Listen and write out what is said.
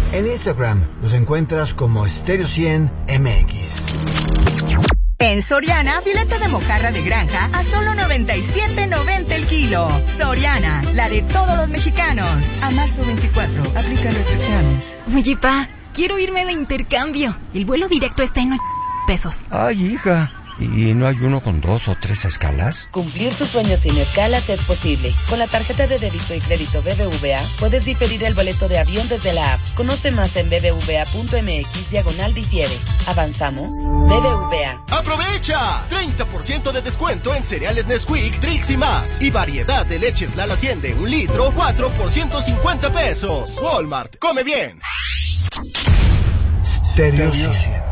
En Instagram nos encuentras como Stereo 100 MX. En Soriana, filete de mojarra de granja a solo 97.90 el kilo. Soriana, la de todos los mexicanos. A marzo 24, aplica restricciones. Oye, pa, quiero irme de intercambio. El vuelo directo está en $8. Ay, hija, ¿y no hay uno con 2 o 3 escalas? Cumplir tus sueños sin escalas es posible. Con la tarjeta de débito y crédito BBVA, puedes diferir el boleto de avión desde la app. Conoce más en bbva.mx/difiere. ¿Avanzamos? BBVA. ¡Aprovecha! 30% de descuento en cereales Nesquik, Trix y más. Y variedad de leches Lala 100 de 1 litro, 4 por $150. Walmart, come bien. Stereo 100.